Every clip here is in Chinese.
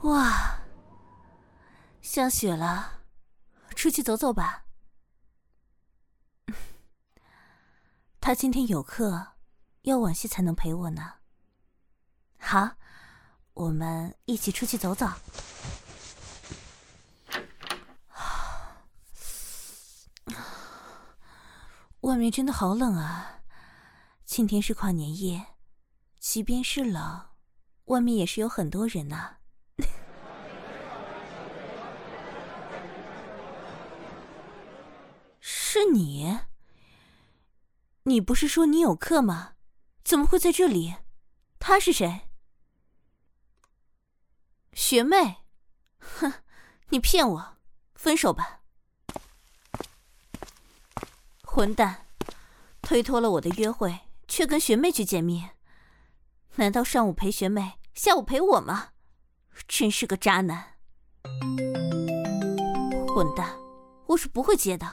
哇，下雪了，出去走走吧。他今天有课，要晚些才能陪我呢。好，我们一起出去走走。外面真的好冷啊！今天是跨年夜，即便是冷，外面也是有很多人呐。是你？你不是说你有课吗？怎么会在这里？他是谁？学妹？哼，你骗我！分手吧！混蛋，推脱了我的约会，却跟学妹去见面。难道上午陪学妹，下午陪我吗？真是个渣男！混蛋，我是不会接的。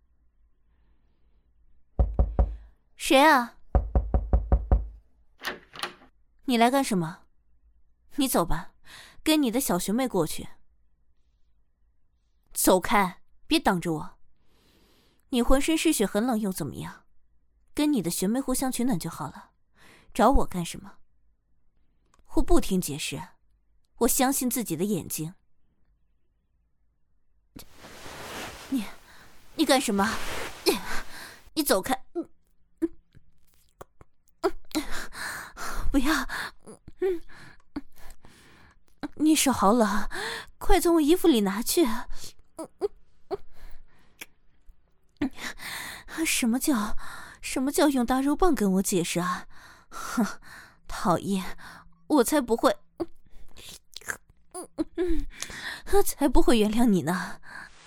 谁啊？你来干什么？你走吧，跟你的小学妹过去。走开，别挡着我。你浑身是血，很冷又怎么样？跟你的学妹互相取暖就好了，找我干什么？我不听解释，我相信自己的眼睛。你干什么？你走开！不要！你手好冷，快从我衣服里拿去。什么叫用大肉棒跟我解释啊？哼，讨厌！我才不会，才不会原谅你呢。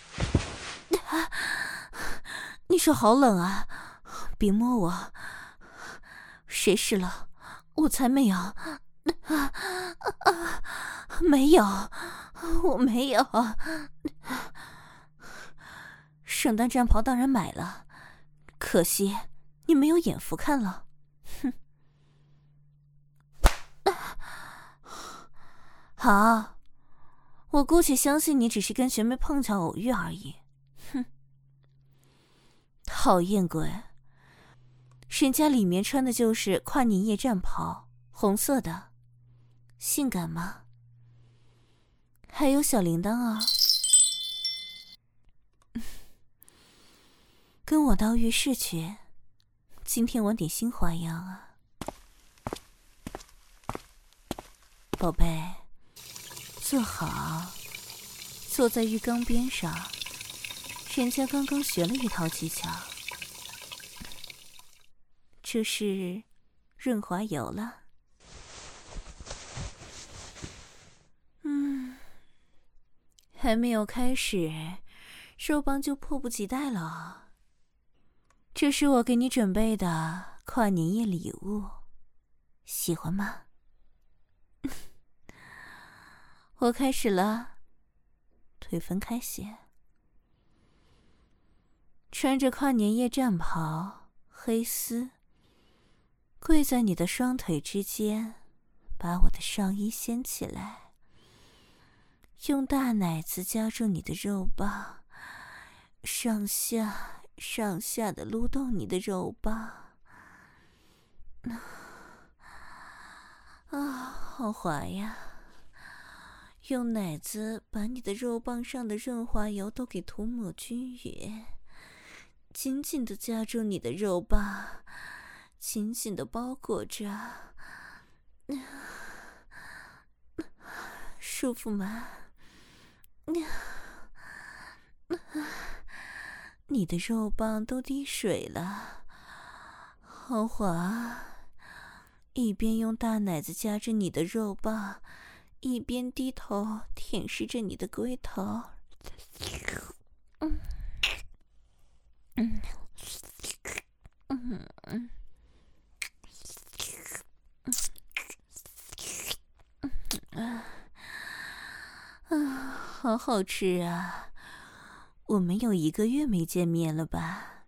你手好冷啊，别摸我。谁湿了？我才没有。没有，我没有。圣诞战袍当然买了，可惜你没有眼福看了。哼。好，我姑且相信你只是跟学妹碰巧偶遇而已。哼，讨厌鬼！人家里面穿的就是跨年夜战袍，红色的，性感吗？还有小铃铛啊！跟我到浴室去，今天玩点新花样啊，宝贝。坐好，坐在浴缸边上。人家刚刚学了一套技巧，这是润滑油了。还没有开始，肉棒就迫不及待了。这是我给你准备的跨年夜礼物，喜欢吗？我开始了，腿分开些。穿着跨年夜战袍，黑丝，跪在你的双腿之间，把我的上衣掀起来，用大奶子夹住你的肉棒，上下的撸动你的肉棒。好滑呀！用奶子把你的肉棒上的润滑油都给涂抹均匀，紧紧地夹住你的肉棒，紧紧地包裹着。舒服吗？你的肉棒都滴水了，好滑。一边用大奶子夹着你的肉棒，一边低头舔舐着你的龟头。好好吃啊！我们有1个月没见面了吧？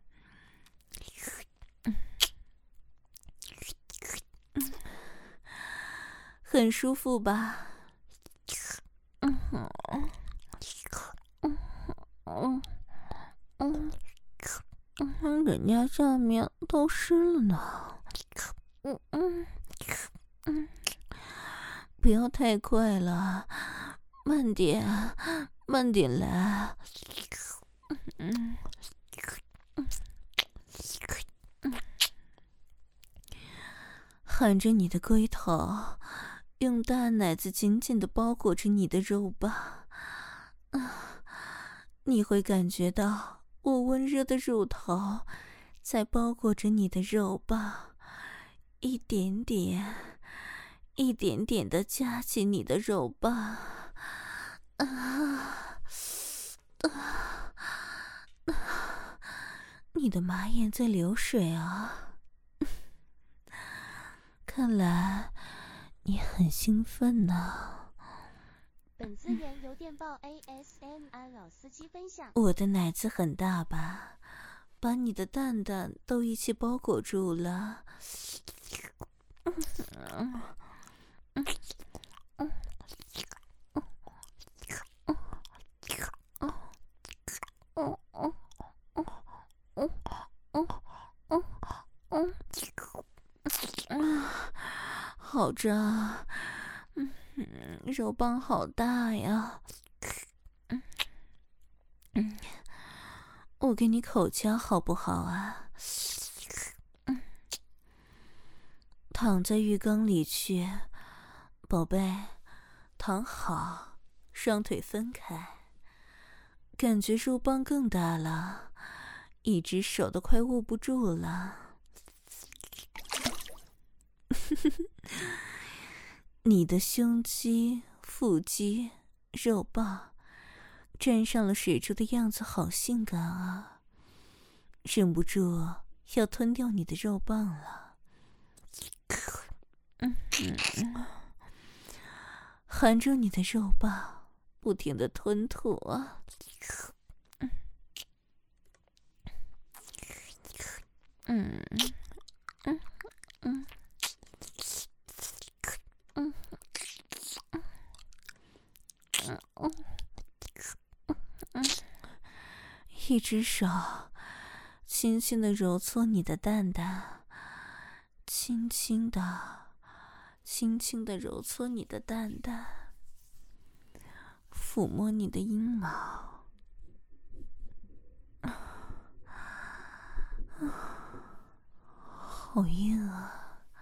很舒服吧？ 人家下面都湿了呢。不要太快了，慢点，慢点来。含着你的龟头，用大奶子紧紧地包裹着你的肉棒。你会感觉到我温热的乳头在包裹着你的肉棒，一点点一点点地夹紧你的肉棒。你的马眼在流水啊。看来你很兴奋呢。 本资源由电报 ASMR 老司机分享。 我的奶子很大吧，把你的蛋蛋都一起包裹住了。好胀，肉棒好大呀。我给你口交好不好啊？躺在浴缸里去，宝贝，躺好，双腿分开，感觉肉棒更大了，一只手都快握不住了。你的胸肌、腹肌、肉棒沾上了水珠的样子好性感啊，忍不住要吞掉你的肉棒了。含住你的肉棒，不停地吞吐啊。一只手轻轻地揉搓你的蛋蛋，轻轻地揉搓你的蛋蛋，抚摸你的阴毛。好硬啊。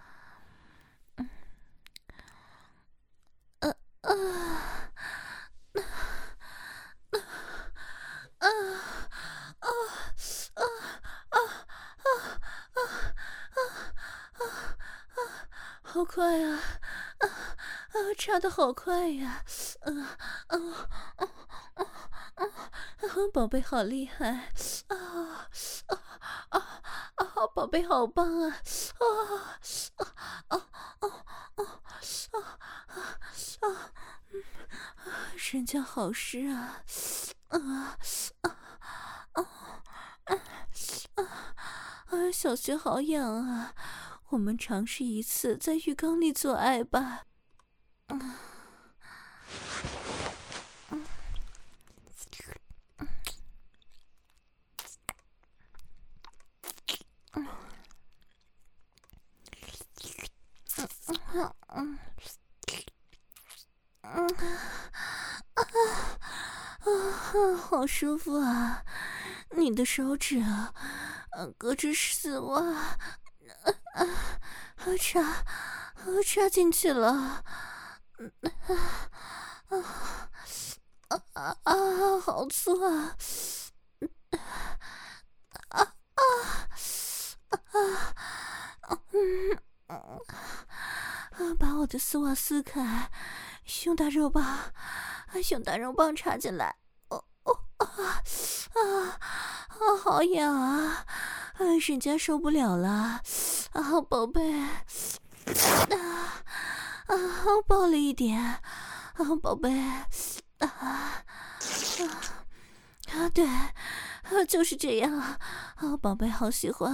好快啊！插得好快呀！宝贝好厉害！宝贝好棒啊！人家好湿啊！小穴好痒啊！我们尝试一次在浴缸里做爱吧。好舒服啊！你的手指隔着丝袜插进去了。好粗啊！把我的丝袜撕开，胸大肉棒插进来。好痒啊！人家受不了了宝贝，抱了一点宝贝，对，就是这样宝贝好喜欢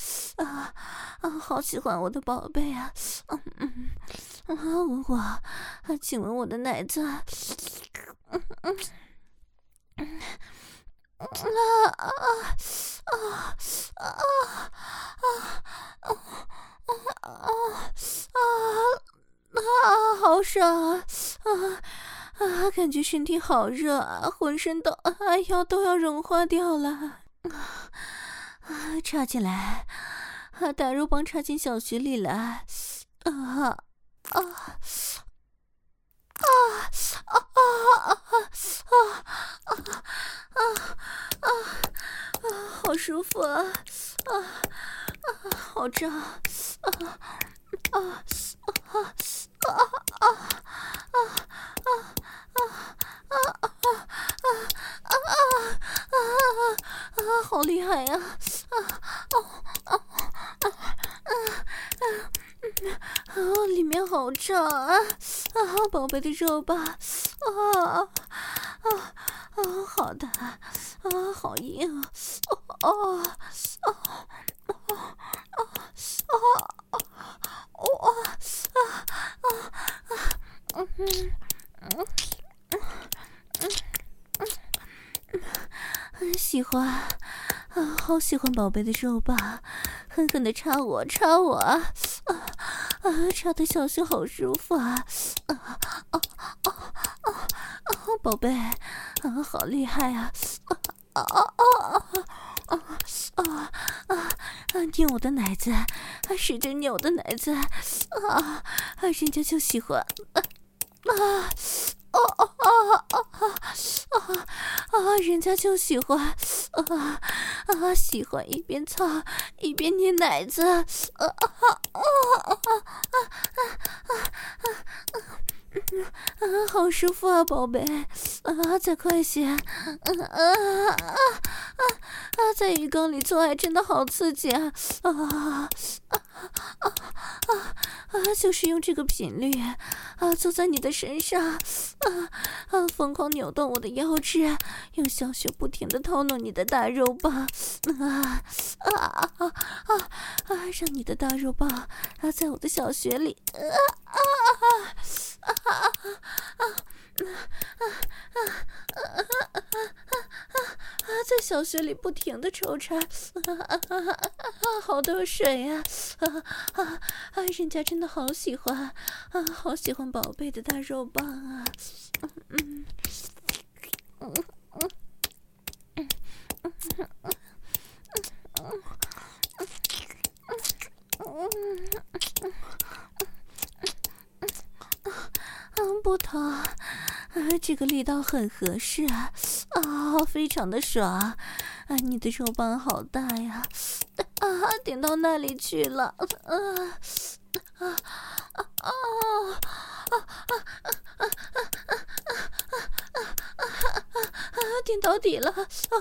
好喜欢我的宝贝啊！吻我，亲吻我的奶子。 好爽啊！感觉身体好热啊，浑身都都要融化掉了。插进来，打肉棒插进小穴里来。好舒服啊！好胀！好厉害呀！里面好胀啊！宝贝的肉棒，好的，好硬，喜欢，好喜欢宝贝的肉棒，狠狠的插我，插的小穴好舒服啊！宝贝，好厉害啊！扭我的奶子，使劲扭我的奶子，人家就喜欢，人家就喜欢，喜欢一边操一边捏奶子，好舒服啊，宝贝，再快些，在浴缸里做爱真的好刺激啊！就是用这个频率，坐在你的身上，疯狂扭动我的腰肢，用小穴不停地掏弄你的大肉棒，让你的大肉棒在我的小穴里，在小穴里不停地抽插，好多水呀！人家真的好喜欢，好喜欢宝贝的大肉棒啊！不疼，这个力道很合适啊，非常的爽，你的肉棒好大呀，顶到那里去了，顶到底了，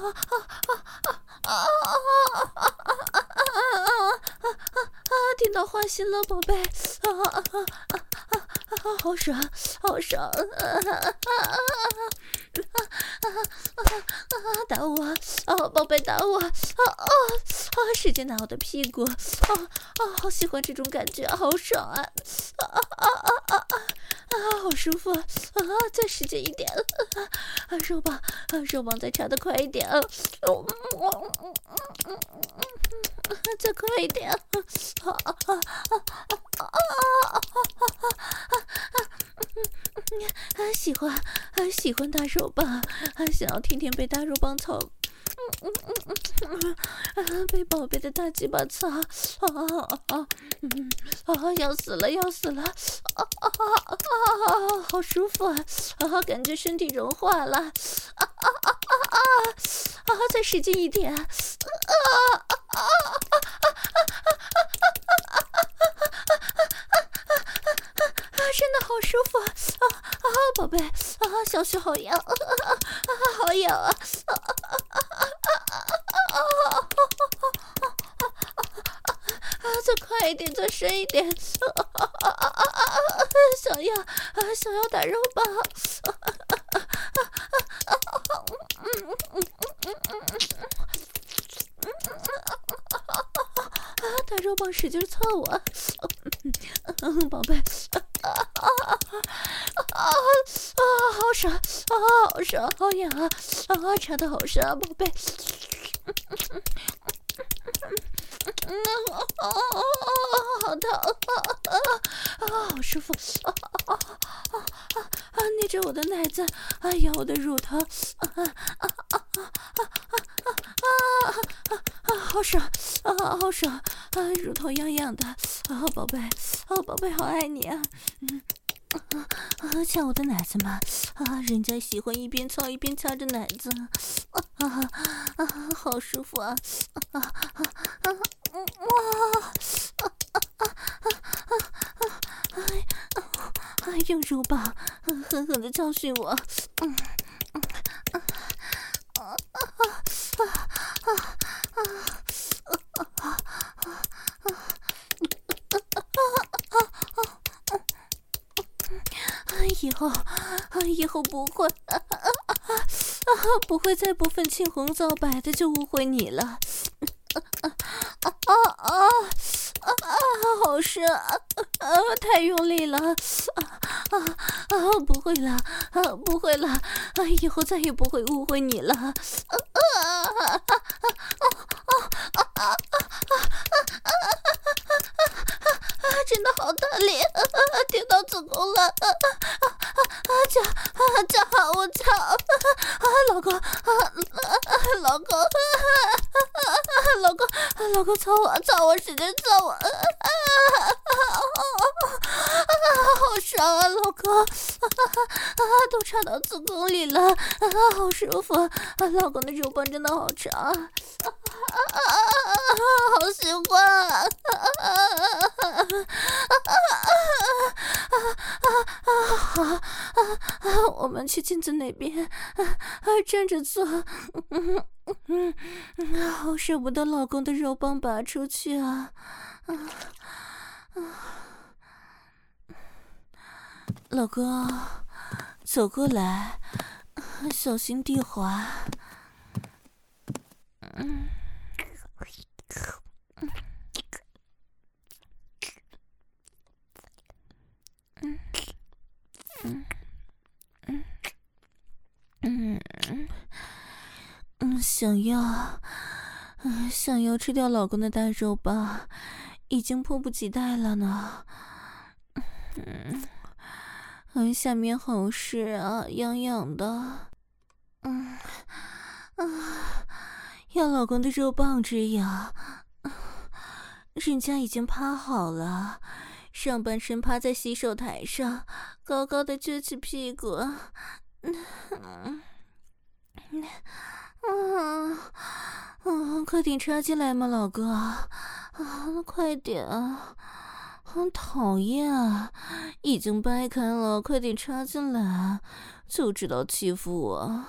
顶到花心了，宝贝，好爽，好爽！打我，宝贝打我，使劲拿我的屁股，好喜欢这种感觉，好爽啊！好舒服，再使劲一点，肉棒再插得快一点，再快一点，喜欢大肉棒，想要天天被大肉棒操，被宝贝的大鸡巴操，要死了，好舒服啊，感觉身体融化了，再使劲一点，真的好舒服宝贝，小穴好痒，好痒啊！再快一点，再深一点，想要打肉棒，大肉棒使劲操我，宝贝， 好爽好爽，好痒插的好深宝贝。好疼好舒服捏着我的奶子咬我的乳头好爽好爽乳头痒痒的宝贝宝贝好爱你啊。抢我的奶子嘛人家喜欢一边操一边掐着奶子好舒服啊用乳棒狠狠地教训我以后不会不会再不分青红皂白的就误会你了好深太用力了不会了不会了以后再也不会误会你了真的好大力顶到子宫了叫我叫老公老公操我使劲操我好爽啊老公都插到子宫里了好舒服老公的乳棒真的好长好喜欢我们去镜子那边站着做好舍不得老公的肉棒拔出去啊老公走过来小心地滑想要吃掉老公的大肉棒已经迫不及待了呢下面好湿啊痒痒的要老公的肉棒之痒人家已经趴好了上半身趴在洗手台上高高的撅起屁股快点插进来嘛老哥快点好讨厌啊已经掰开了快点插进来就知道欺负我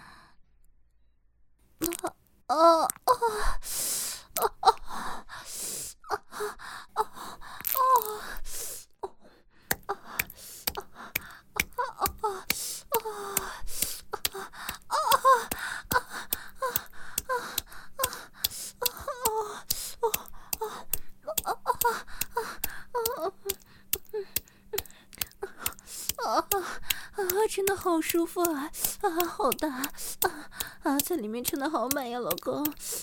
真的好舒服啊好大在里面撑得好满呀老公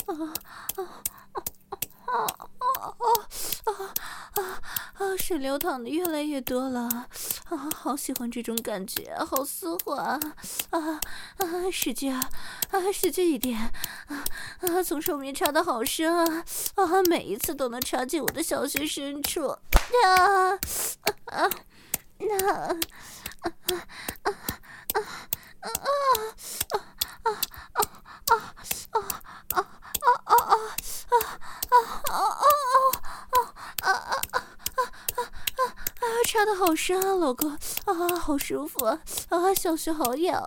水流淌的越来越多了好喜欢这种感觉好丝滑使劲使劲一点从上面插的好深每一次都能插进我的小穴深处插的好深啊老公好舒服小穴好痒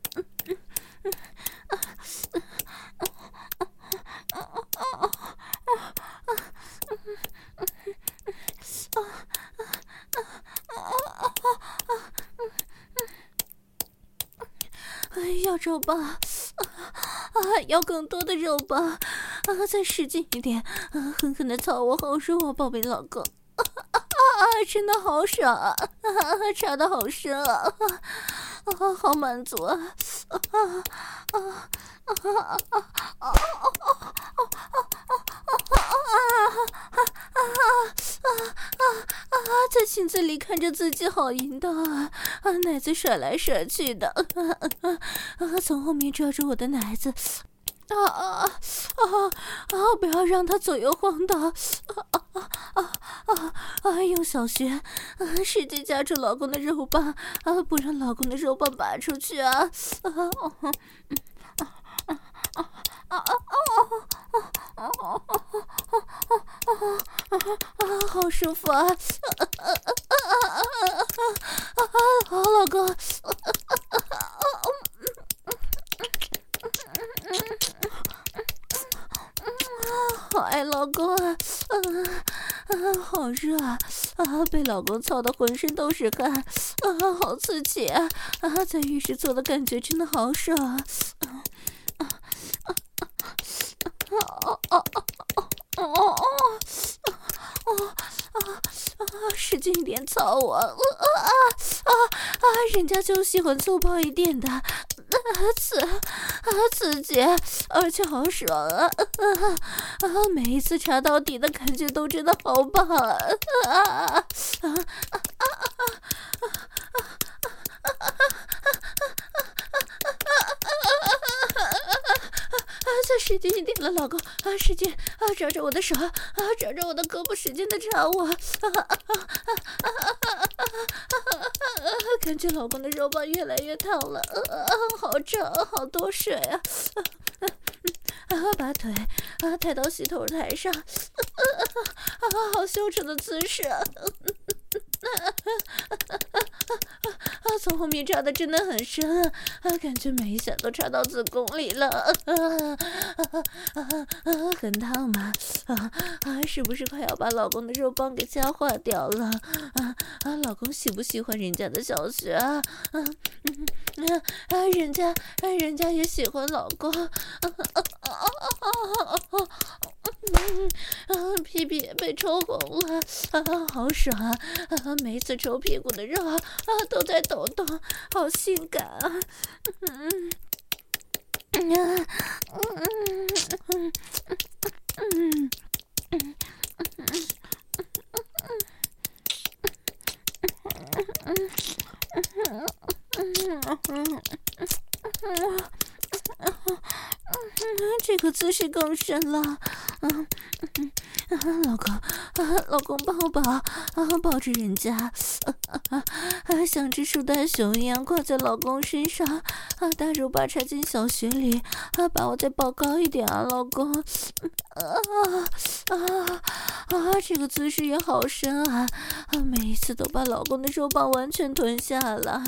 要肉棒要更多的肉棒再使劲一点狠狠的操我好舒服宝贝老公真的好爽啊！插得好深啊！好满足啊！在镜子里看着自己好淫荡啊！奶子甩来甩去的，从后面抓住我的奶子。不要让它左右晃荡！用小穴使劲夹住老公的肉棒，不让老公的肉棒拔出去啊！好舒服啊！好，老公。好爱老公啊！好热啊！被老公操得浑身都是汗，好刺激啊！在浴室做的感觉真的好爽啊！使劲一点操我！人家就喜欢粗暴一点的，刺激，而且好爽啊！每一次插到底的感觉都真的好棒啊！再使劲一点了，老公！使劲抓着我的手，抓着我的胳膊，使劲的插我！感觉老公的肉棒越来越烫了，好胀，好多水啊！把腿抬到洗头台上，好羞耻的姿势啊！从后面插的真的很深啊，感觉每一下都插到子宫里了，很烫吗？是不是快要把老公的肉棒给夹化掉了？老公喜不喜欢人家的小穴啊？人家也喜欢老公。屁屁也被抽红了，好爽啊！每次抽屁股的肉都在抖动，好性感啊！这个姿势更深了，老公抱着人家，像只树袋熊一样挂在老公身上，大肉把插进小穴里，把我再抱高一点啊，老公，这个姿势也好深啊，每一次都把老公的肉棒完全吞下了，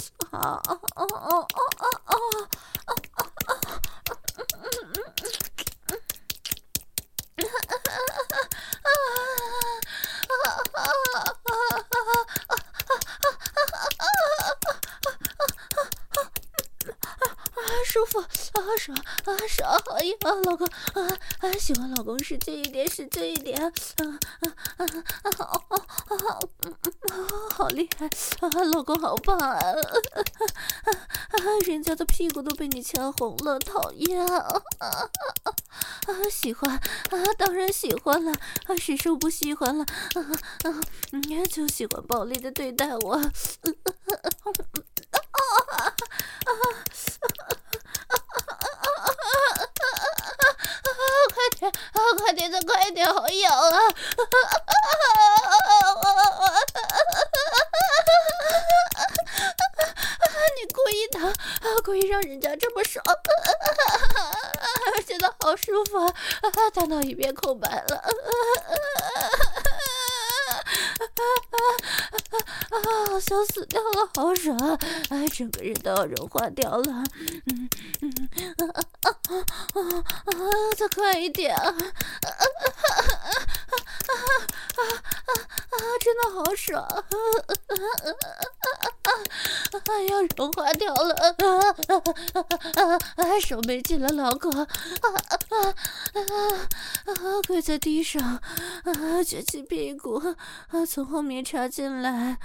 舒服爽哎呀，老公喜欢老公使劲一点，好厉害老公好棒啊！人家的屁股都被你掐红了，讨厌喜欢当然喜欢了谁说不喜欢了就喜欢暴力的对待我快点好痒啊你故意让人家这么爽觉得好舒服大脑一片空白了想死掉了，好爽整个人都要融化掉了再快一点真的好爽要融化掉了，手没劲了，老公，跪在地上，撅起屁股，从后面插进来，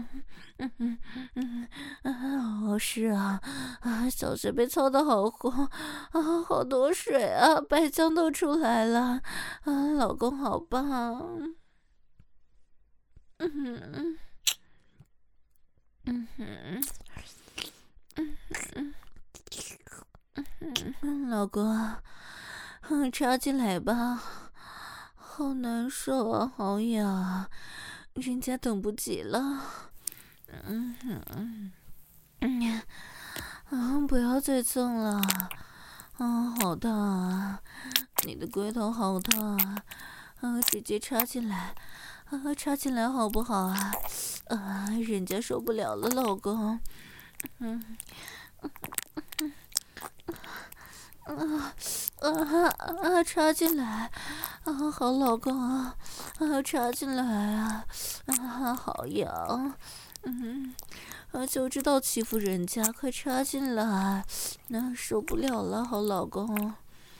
是啊，小穴被操得好红，好多水啊，白浆都出来了，老公好棒，老公，插进来吧，好难受啊，好痒啊，人家等不及了。不要再蹭了，好烫啊，你的龟头好烫啊，直接插进来，插进来好不好啊？人家受不了了，老公。插进来，好老公啊，插进来啊，好痒，就知道欺负人家，快插进来，那受不了了，好老公，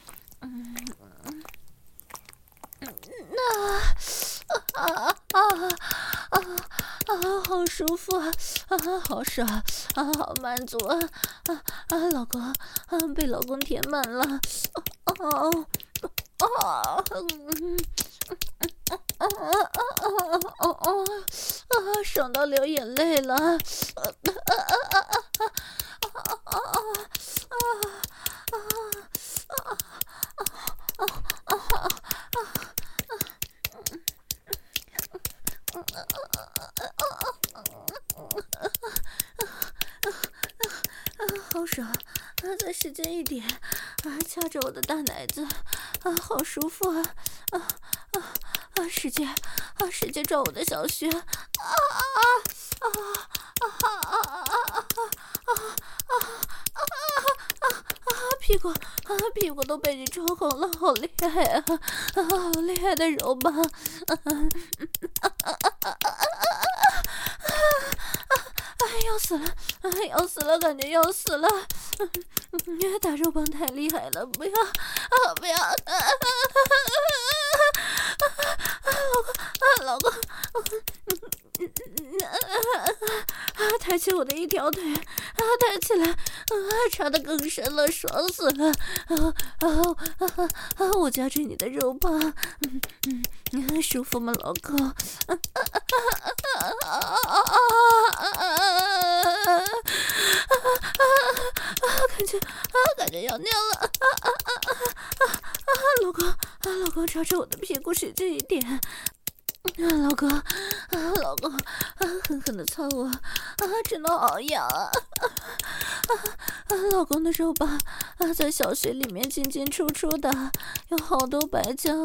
好舒服啊，好爽好满足老公被老公填满了，爽到流眼泪了，好爽，再使劲一点，掐着我的大奶子，好舒服使劲，使劲撞我的小穴，屁股都被你撞红了，好厉害啊，好厉害的揉吧，要死了，要死了，感觉要死了，打肉棒太厉害了，不要，不要，老公，抬起我的一条腿，抬起来，插得更深了，爽死了，我夹着你的肉棒，舒服吗，老公？感觉要尿了，老公朝着我的屁股使劲一点，老公，狠狠的操我，真的好痒老公的肉棒在小穴里面进进出出的，有好多白浆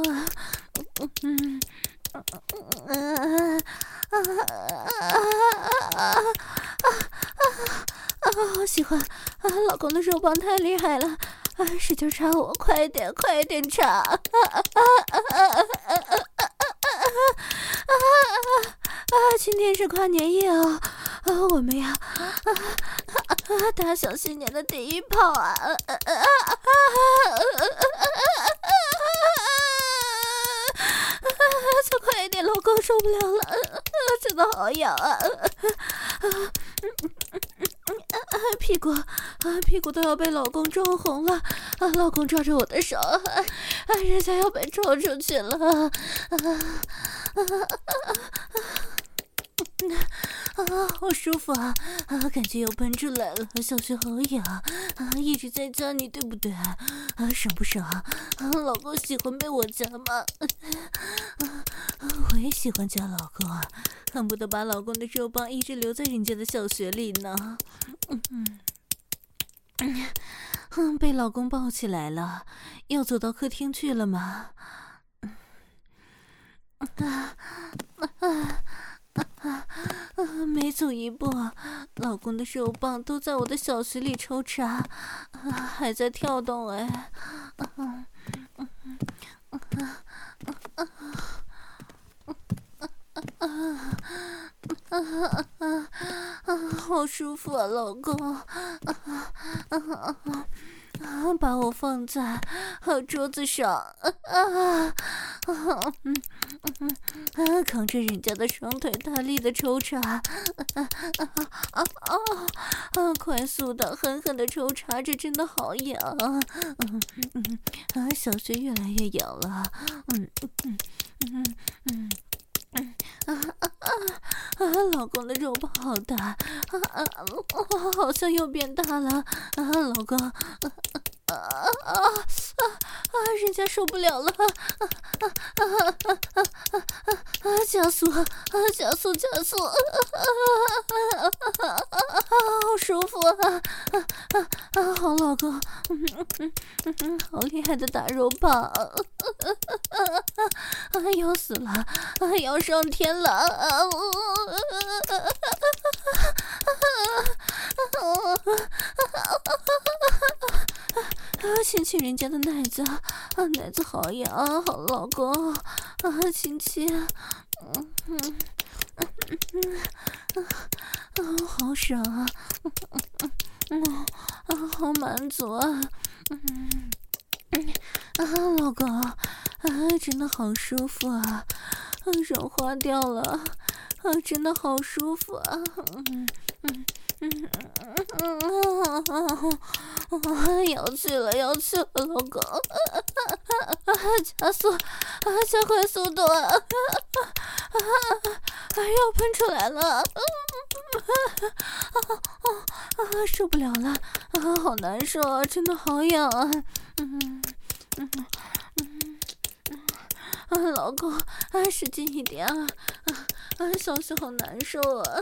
好喜欢老公的肉棒太厉害了，使劲插我，快一点插今天是跨年夜哦，我们要打响新年的第一炮再快一点，老公受不了了，真的好痒屁股都要被老公撞红了，老公抓着我的手，人家要被撞出去了，好舒服感觉又喷出来了，小穴好痒一直在夹你，对不对爽不爽老公喜欢被我夹吗我也喜欢夹老公恨不得把老公的肉棒一直留在人家的小穴里呢被老公抱起来了，要走到客厅去了吗每走一步，老公的手棒都在我的小穴里抽插，还在跳动哎。 好舒服啊，老公，把我放在桌子上，扛着人家的双腿大力的抽插，快速的狠狠的抽插，这真的好痒，小穴越来越痒了，老公的肉包好大，好像又变大了，老公，人家受不了了，加速，加速，加速，好舒服啊，好老公，好厉害的大肉棒，要死了，要上天了，亲亲人家的奶子，奶子好痒，好老公，亲亲，好爽啊，好满足啊，老公，真的好舒服啊，软化掉了，真的好舒服啊，要去了，要去了，老公，加速，加快速度，要喷出来了，受不了了，好难受啊，真的好痒啊，老公，使劲一点啊，小穴好难受啊，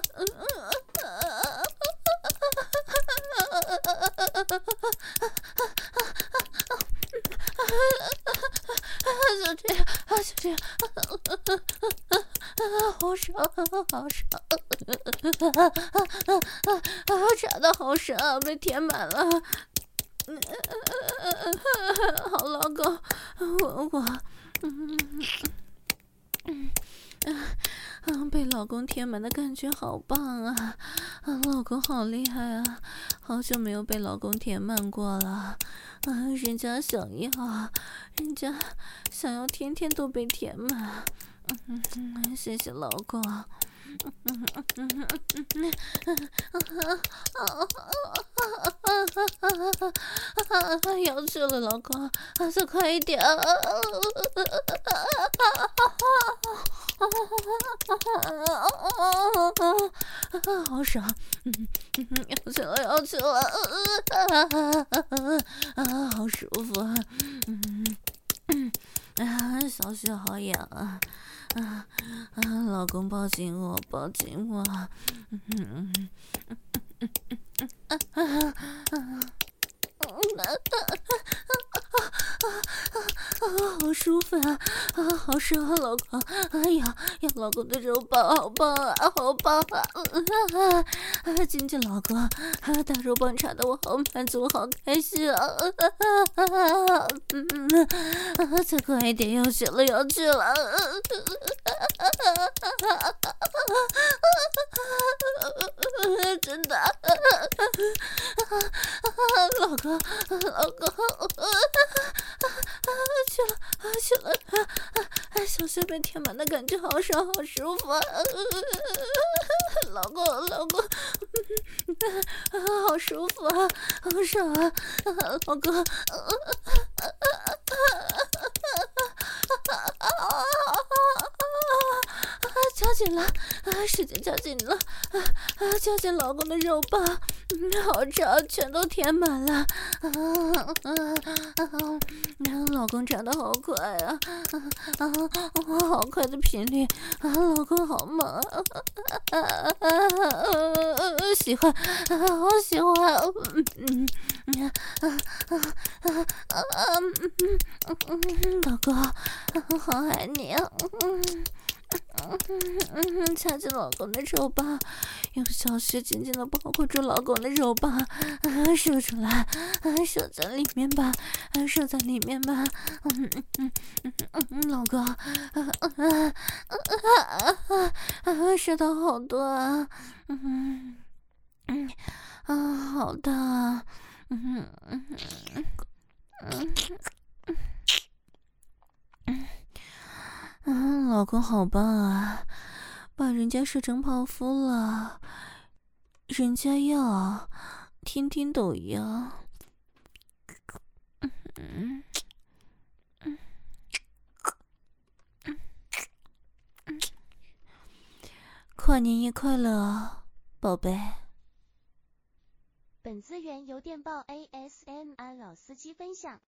就这样，就这样，好爽，好爽，插的好深啊，被填满了，好老公，被老公填满的感觉好棒啊！老公好厉害啊！好久没有被老公填满过了。人家想要，人家想要天天都被填满。谢谢老公。要去了，老公，再快一点！好爽！要去了，要去了！好舒服啊！小穴好痒啊！老公抱紧我，抱紧我！好舒服啊！好爽啊，老公！哎呀，老公的肉棒好棒啊，好棒啊！亲亲老公，大肉棒插的我好满足，好开心啊！再快一点，要去了，要去了！真的，老公，老公，去了，去了！小穴被填满的感觉好爽，好舒服啊！老公，老公，好舒服啊，好爽啊！老公，加紧了，使劲加紧了，加紧老公的肉棒，好长，全都填满了，老公长得好快啊，好快的频率，老公好猛啊，喜欢，好喜欢，老公，好爱你啊，掐紧老公的肉棒，用小穴紧紧的包裹住老公的肉棒，射出来，射在里面吧，射在里面吧，老公，射到好多啊， 好大啊！老公好棒啊，把人家射成泡芙了，人家要天天都要。跨年夜快乐，宝贝。 本资源由电报 ASMR 老司机分享。